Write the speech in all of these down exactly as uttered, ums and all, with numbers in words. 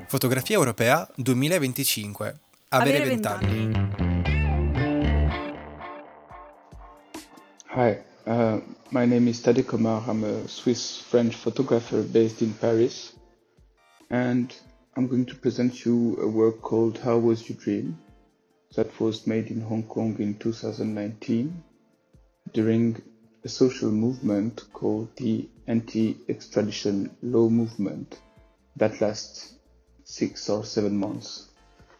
Fotografia Europea duemilaventicinque. Avere Avere vent'anni. Hi, uh, my name is Tadek Omar. I'm a Swiss-French photographer based in Paris, and I'm going to present you a work called How Was Your Dream? That was made in Hong Kong in two thousand nineteen during a social movement called the Anti-Extradition Law Movement that lasts six or seven months.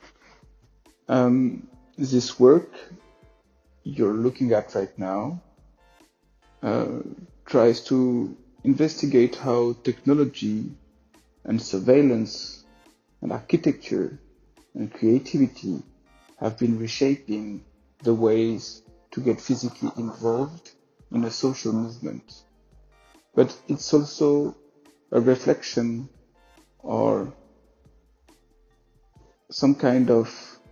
Um, this work you're looking at right now uh, tries to investigate how technology and surveillance and architecture and creativity have been reshaping the ways to get physically involved in a social movement. But it's also a reflection or some kind of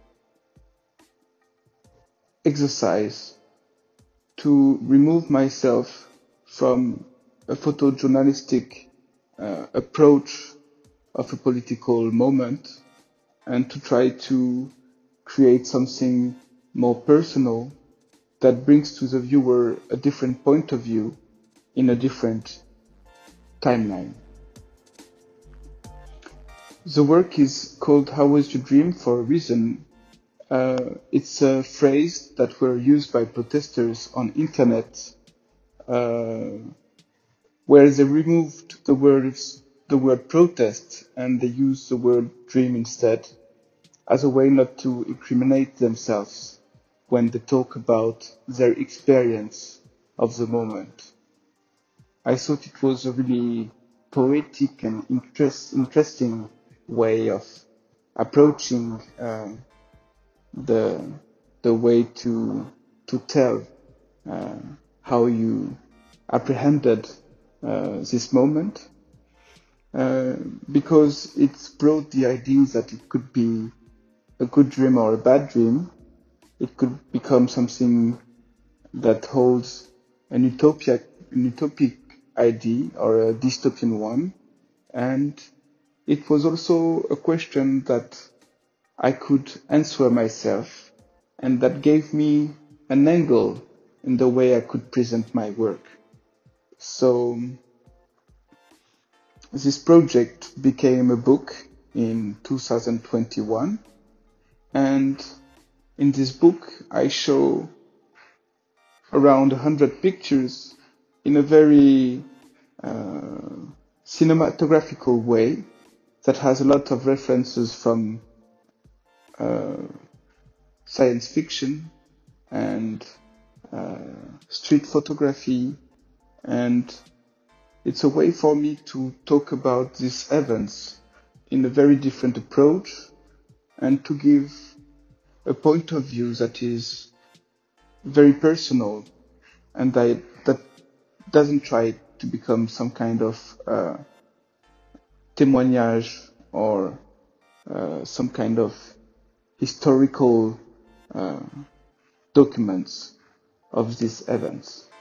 exercise to remove myself from a photojournalistic uh, approach of a political moment and to try to create something more personal that brings to the viewer a different point of view in a different timeline. The work is called How Was Your Dream for a reason. Uh, it's a phrase that were used by protesters on internet uh, where they removed the words the word protest and they used the word dream instead as a way not to incriminate themselves when they talk about their experience of the moment. I thought it was a really poetic and interest, interesting way of approaching uh, the the way to to tell uh, how you apprehended uh, this moment, uh, because it's brought the idea that it could be a good dream or a bad dream. It could become something that holds an utopia, an utopic idea or a dystopian one, and it was also a question that I could answer myself, and that gave me an angle in the way I could present my work. So this project became a book in two thousand twenty-one, and in this book I show around one hundred pictures in a very uh, cinematographical way that has a lot of references from uh, science fiction and uh, street photography, and it's a way for me to talk about these events in a very different approach and to give a point of view that is very personal and that, that doesn't try to become some kind of uh, témoignage or uh, some kind of historical uh, documents of these events.